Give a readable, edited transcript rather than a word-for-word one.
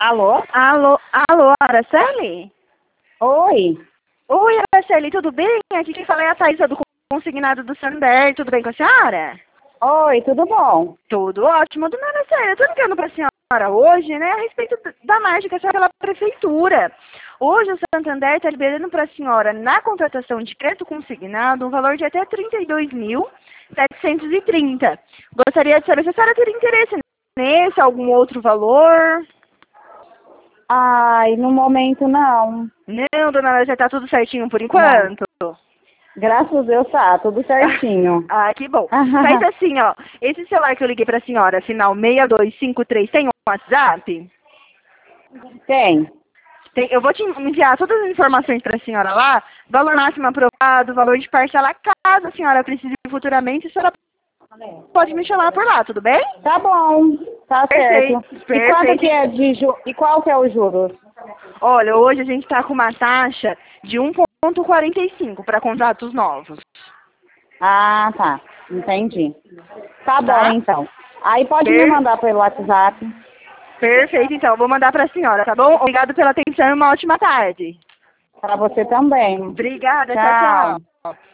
Alô? Alô, Araceli? Oi. Oi, Araceli, tudo bem? Aqui quem fala é a Thaisa do consignado do Sander. Tudo bem com a senhora? Oi, tudo bom? Tudo ótimo. Dona Araceli, eu tô ligando pra senhora hoje, né, a respeito da mágica pela prefeitura. Hoje o Santander está liberando para a senhora, na contratação de crédito consignado, um valor de até 32.730. Gostaria de saber se a senhora teria interesse nesse, algum outro valor. Ai, no momento não. Não, dona Ana, já tá tudo certinho por Não. enquanto? Graças a Deus tá, tudo certinho. Ah, que bom. Faz assim, ó. Esse celular que eu liguei pra senhora, final 6253, tem um WhatsApp? Tem. Eu vou te enviar todas as informações pra senhora lá, valor máximo aprovado, valor de parcela, caso a senhora precise futuramente, a senhora pode me chamar por lá, tudo bem? Tá bom, tá certo. Perfeito, E quanto que perfeito. é e qual que é o juros? Olha, hoje a gente tá com uma taxa de 1,45 para contratos novos, Ah, tá. Entendi. Tá bom, tá? então. Aí pode me Per- mandar pelo WhatsApp. Perfeito, então. Vou mandar para a senhora, tá bom? Obrigado pela atenção e uma ótima tarde. Pra você também. Obrigada, tchau, Tchau. tchau.